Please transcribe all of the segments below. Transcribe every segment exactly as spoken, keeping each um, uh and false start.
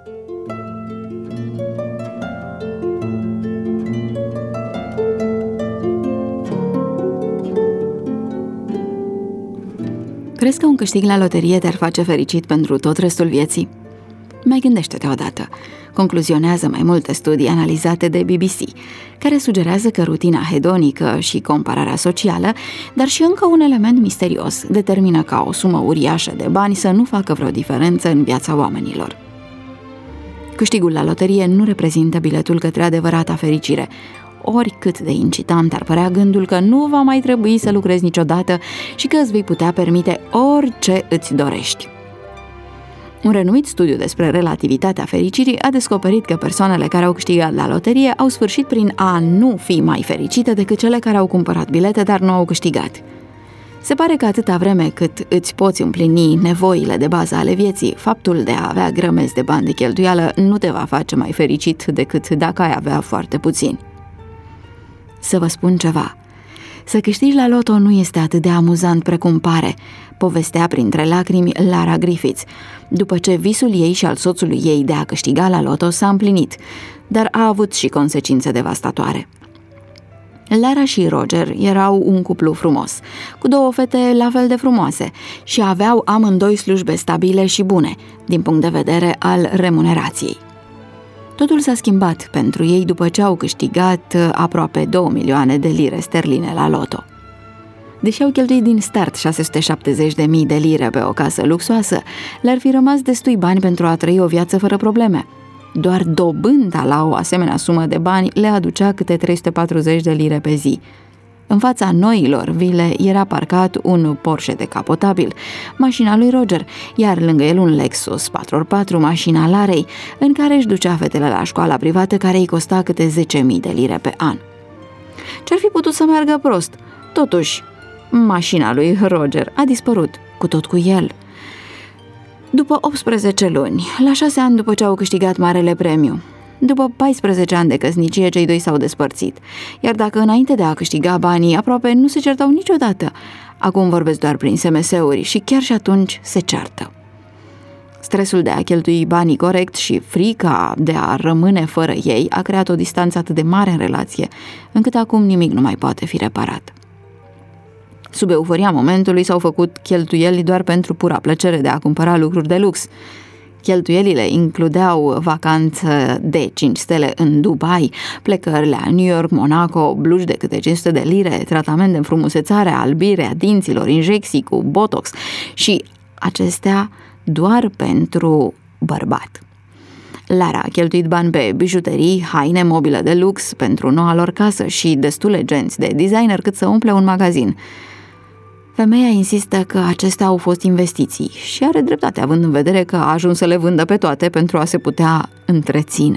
Crezi că un câștig la loterie te-ar face fericit pentru tot restul vieții? Mai gândește-te odată. Concluzionează mai multe studii analizate de B B C, care sugerează că rutina hedonică și compararea socială, dar și încă un element misterios, determină ca o sumă uriașă de bani să nu facă vreo diferență în viața oamenilor. Câștigul la loterie nu reprezintă biletul către adevărata fericire, oricât de incitant ar părea gândul că nu va mai trebui să lucrezi niciodată și că îți vei putea permite orice îți dorești. Un renumit studiu despre relativitatea fericirii a descoperit că persoanele care au câștigat la loterie au sfârșit prin a nu fi mai fericite decât cele care au cumpărat bilete, dar nu au câștigat. Se pare că atâta vreme cât îți poți împlini nevoile de bază ale vieții, faptul de a avea grămezi de bani de cheltuială nu te va face mai fericit decât dacă ai avea foarte puțini. Să vă spun ceva. Să câștigi la loto nu este atât de amuzant precum pare, povestea printre lacrimi Lara Griffiths, după ce visul ei și al soțului ei de a câștiga la loto s-a împlinit, dar a avut și consecințe devastatoare. Lara și Roger erau un cuplu frumos, cu două fete la fel de frumoase și aveau amândoi slujbe stabile și bune, din punct de vedere al remunerației. Totul s-a schimbat pentru ei după ce au câștigat aproape două milioane de lire sterline la loto. Deși au cheltuit din start șase sute șaptezeci de mii de lire pe o casă luxoasă, le-ar fi rămas destui bani pentru a trăi o viață fără probleme. Doar dobânda la o asemenea sumă de bani le aducea câte trei sute patruzeci de lire pe zi. În fața noilor vile era parcat un Porsche decapotabil, mașina lui Roger, iar lângă el un Lexus patru pe patru, mașina Larei, în care își ducea fetele la școala privată, care îi costa câte zece mii de lire pe an. Ce-ar fi putut să meargă prost? Totuși, mașina lui Roger a dispărut, cu tot cu el. După optsprezece luni, la șase ani după ce au câștigat marele premiu, după paisprezece ani de căsnicie, cei doi s-au despărțit, iar dacă înainte de a câștiga banii aproape nu se certau niciodată, acum vorbesc doar prin S M S-uri și chiar și atunci se ceartă. Stresul de a cheltui banii corect și frica de a rămâne fără ei a creat o distanță atât de mare în relație, încât acum nimic nu mai poate fi reparat. Sub euforia momentului s-au făcut cheltuieli doar pentru pura plăcere de a cumpăra lucruri de lux. Cheltuielile includeau vacanță de cinci stele în Dubai, plecări la New York, Monaco, blugi de câte cinci sute de lire, tratament de înfrumusețare, albire a dinților, injecții cu botox și acestea doar pentru bărbat. Lara a cheltuit bani pe bijuterii, haine, mobilă de lux pentru noua lor casă și destule genți de designer cât să umple un magazin. Femeia insistă că acestea au fost investiții și are dreptate, având în vedere că a ajuns să le vândă pe toate pentru a se putea întreține.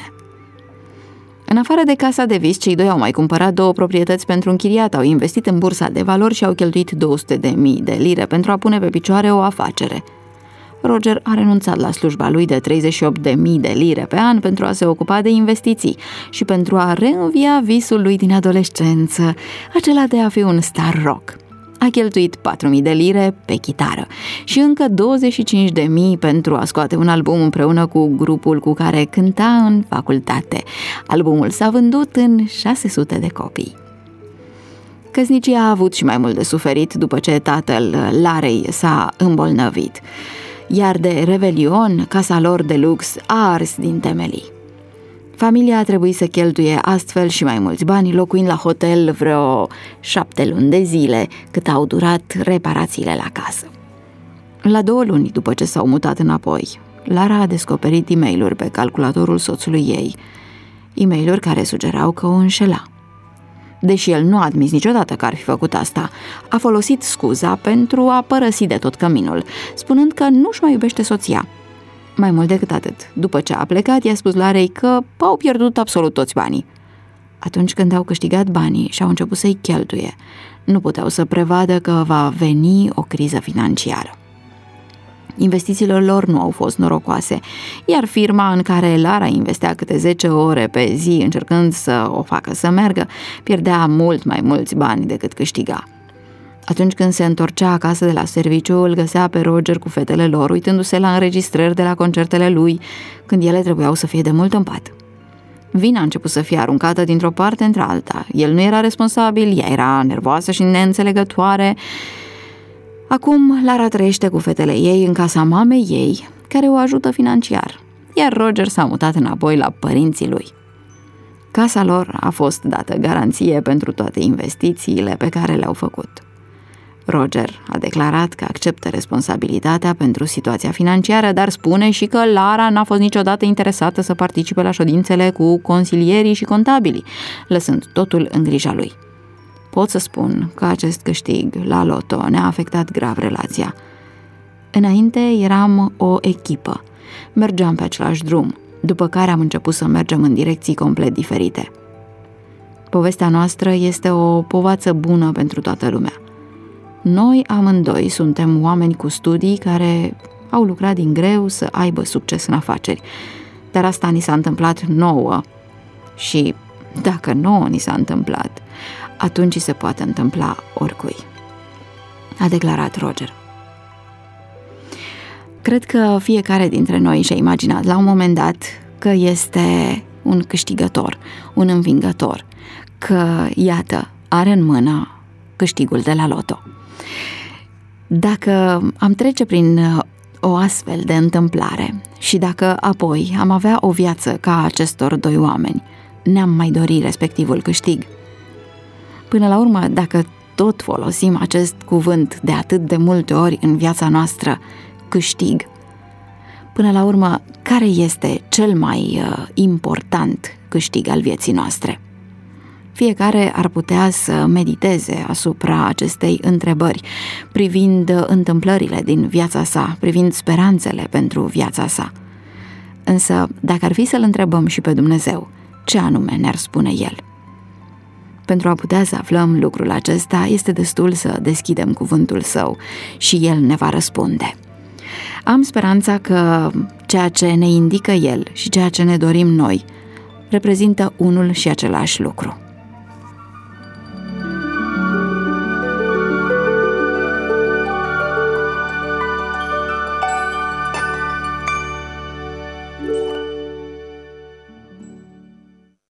În afară de casa de vis, cei doi au mai cumpărat două proprietăți pentru închiriat, au investit în bursa de valori și au cheltuit două sute de mii de lire pentru a pune pe picioare o afacere. Roger a renunțat la slujba lui de treizeci și opt de mii de lire pe an pentru a se ocupa de investiții și pentru a reînvia visul lui din adolescență, acela de a fi un star rock. A cheltuit patru mii de lire pe chitară și încă douăzeci și cinci de mii pentru a scoate un album împreună cu grupul cu care cânta în facultate. Albumul s-a vândut în șase sute de copii. Căsnicia a avut și mai mult de suferit după ce tatăl Larei s-a îmbolnăvit, iar de revelion, casa lor de lux a ars din temelii. Familia a trebuit să cheltuie astfel și mai mulți bani, locuind la hotel vreo șapte luni de zile, cât au durat reparațiile la casă. La două luni după ce s-au mutat înapoi, Lara a descoperit e-mail-uri pe calculatorul soțului ei, e-mail-uri care sugerau că o înșela. Deși el nu a admis niciodată că ar fi făcut asta, a folosit scuza pentru a părăsi de tot căminul, spunând că nu-și mai iubește soția. Mai mult decât atât, după ce a plecat, i-a spus Larei că au pierdut absolut toți banii. Atunci când au câștigat banii și au început să-i cheltuie, nu puteau să prevadă că va veni o criză financiară. Investițiile lor nu au fost norocoase, iar firma în care Lara investea câte zece ore pe zi încercând să o facă să meargă, pierdea mult mai mulți bani decât câștiga. Atunci când se întorcea acasă de la serviciu, îl găsea pe Roger cu fetele lor, uitându-se la înregistrări de la concertele lui, când ele trebuiau să fie de mult în pat. Vina a început să fie aruncată dintr-o parte într-alta. El nu era responsabil, ea era nervoasă și neînțelegătoare. Acum Lara trăiește cu fetele ei în casa mamei ei, care o ajută financiar, iar Roger s-a mutat înapoi la părinții lui. Casa lor a fost dată garanție pentru toate investițiile pe care le-au făcut. Roger a declarat că acceptă responsabilitatea pentru situația financiară, dar spune și că Lara n-a fost niciodată interesată să participe la ședințele cu consilierii și contabili, lăsând totul în grija lui. Pot să spun că acest câștig la loto ne-a afectat grav relația. Înainte eram o echipă, mergeam pe același drum, după care am început să mergem în direcții complet diferite. Povestea noastră este o povață bună pentru toată lumea. Noi amândoi suntem oameni cu studii care au lucrat din greu să aibă succes în afaceri, dar asta ni s-a întâmplat nouă și dacă nouă ni s-a întâmplat, atunci se poate întâmpla oricui, a declarat Roger. Cred că fiecare dintre noi și-a imaginat la un moment dat că este un câștigător, un învingător, că, iată, are în mână câștigul de la loto. Dacă am trece prin o astfel de întâmplare și dacă apoi am avea o viață ca acestor doi oameni, ne-am mai dori respectivul câștig. Până la urmă, dacă tot folosim acest cuvânt de atât de multe ori în viața noastră, câștig, până la urmă, care este cel mai uh, important câștig al vieții noastre? Fiecare ar putea să mediteze asupra acestei întrebări, privind întâmplările din viața sa, privind speranțele pentru viața sa. Însă, dacă ar fi să-L întrebăm și pe Dumnezeu, ce anume ne-ar spune El? Pentru a putea să aflăm lucrul acesta, este destul să deschidem cuvântul Său și El ne va răspunde. Am speranța că ceea ce ne indică El și ceea ce ne dorim noi reprezintă unul și același lucru.